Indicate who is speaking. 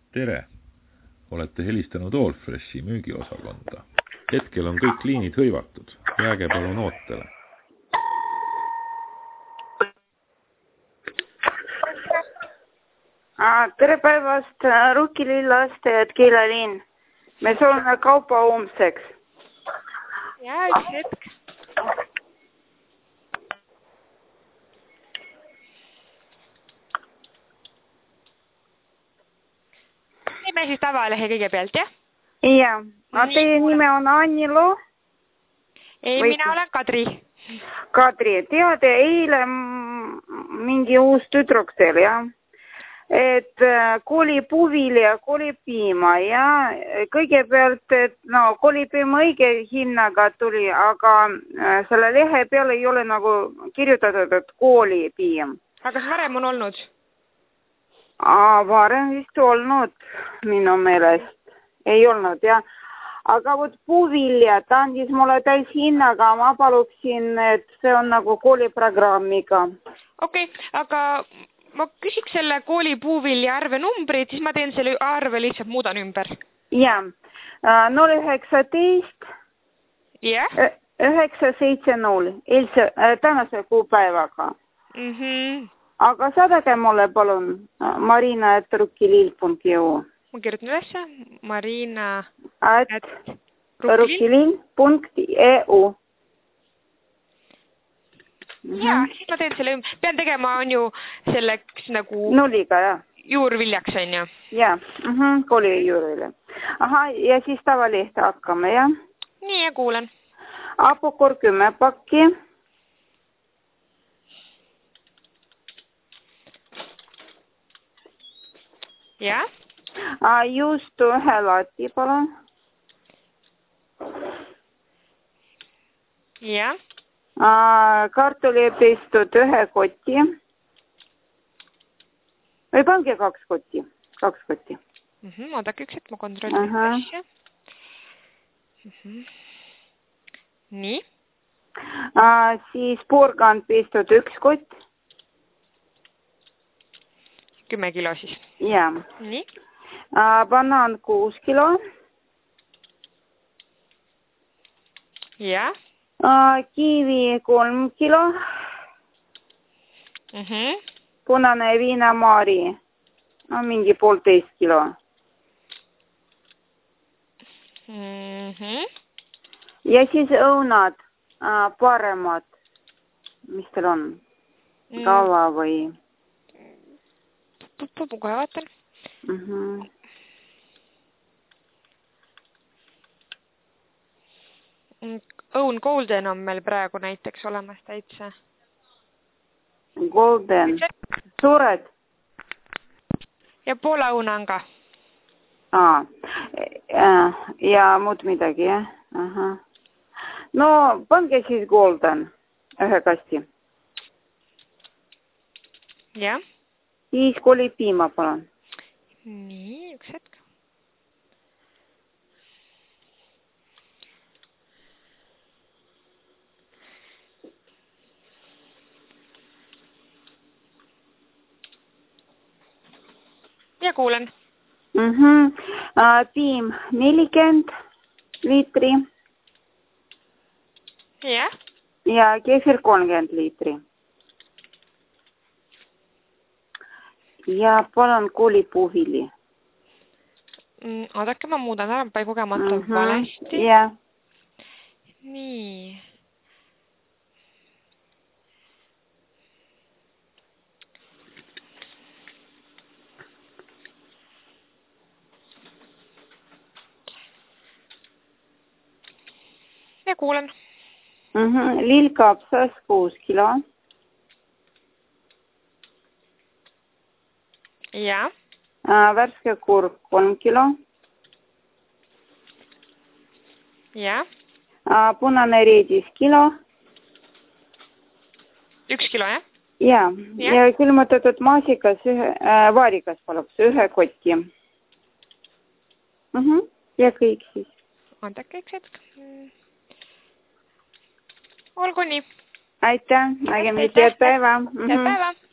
Speaker 1: Tere! Olete helistanud Allfreshi müügiosakonda. Hetkel on kõik liinid hõivatud. Jääge palun ootele.
Speaker 2: Tere päevast, Rukkilillast, Keelaliin. Me soovime kaupa homseks.
Speaker 3: Ja, üks hetk. Teeme siis tavalehe kõigepealt, jah?
Speaker 2: Ja, teie nime on Annilo?
Speaker 3: Ei, mina olen Kadri.
Speaker 2: Kadri, teate, eile mingi uus tüdruk teil, jah? Et koolipuuvilja, koolipiima ja kõigepealt, et koolipiima õige hinnaga tuli, aga selle lehe peale ei ole nagu kirjutatud, et koolipiim.
Speaker 3: Aga kas varem on olnud?
Speaker 2: Varem vist olnud minu meelest. Ei olnud, jah. Aga vot puuvilja, ta andis mulle täis hinnaga, ma paluksin, et see on nagu kooliprogrammiga.
Speaker 3: Okei, aga ma küsiks selle kooli puuvilja arvenumbrid, siis ma teen selle arve lihtsalt muudan ümber.
Speaker 2: Jah, 019 970 tänase kuupäevaga. Aga saadage mulle palun marina@rukkilill.eu.
Speaker 3: Ma kirjutan ülesse,
Speaker 2: marina@rukkilill.eu.
Speaker 3: Jaa, siis ma teen selle pean tegema on ju selleks nagu
Speaker 2: nulliga, jah.
Speaker 3: Juurviljaks on ju.
Speaker 2: Jaa, kooli juurvilja. Ja siis tavalehte hakkame, jah?
Speaker 3: Nii, ja kuulen.
Speaker 2: Apukor 10 pakki.
Speaker 3: Jah?
Speaker 2: Juustu ühe lati, palun.
Speaker 3: Jah?
Speaker 2: Kartulipestud ühe kotti. Või pange 2 kotti. 2 kotti.
Speaker 3: Oodake üks, et ma kontrollin asja. Nii?
Speaker 2: Siis porgand pestud 1 kott.
Speaker 3: 10 kilo siis.
Speaker 2: Jaa.
Speaker 3: Nii?
Speaker 2: Banaan 6 kilo.
Speaker 3: Jah?
Speaker 2: Kiivi 3 kilo. Punane viinamaari. Mingi 1,5 kilo. Ja siis õunad paremad. Mis teil on? Kava või?
Speaker 3: Kohe vaatan. Õun Golden on meil praegu näiteks olemas täitsa.
Speaker 2: Golden. Suured?
Speaker 3: Ja Poola õuna on ka.
Speaker 2: Ja muud midagi, jah? No, pange siis Golden ühe kasti.
Speaker 3: Jah?
Speaker 2: Siis koolipiima, palun.
Speaker 3: Nii, üks hetk. Ja kuulen.
Speaker 2: Piim 40 liitri.
Speaker 3: Jah?
Speaker 2: Ja kefir 30 liitri. Ja palun koolipuuvili.
Speaker 3: Oodake, ma muudan ära, pai kogemata valesti.
Speaker 2: Jah.
Speaker 3: Nii. Ja kuulen.
Speaker 2: Lillkapsas 6 kilo.
Speaker 3: Jah.
Speaker 2: Värske kurk 3 kilo.
Speaker 3: Jah.
Speaker 2: Punane reedis kilo.
Speaker 3: 1 kilo, jah?
Speaker 2: Ja külmutatud maasikas, vaarikas paluks ühe kotti. Ja kõik siis.
Speaker 3: Oodake üks hetk. Olgu nii.
Speaker 2: Aitäh, nägemist, head päeva.
Speaker 3: Head päeva.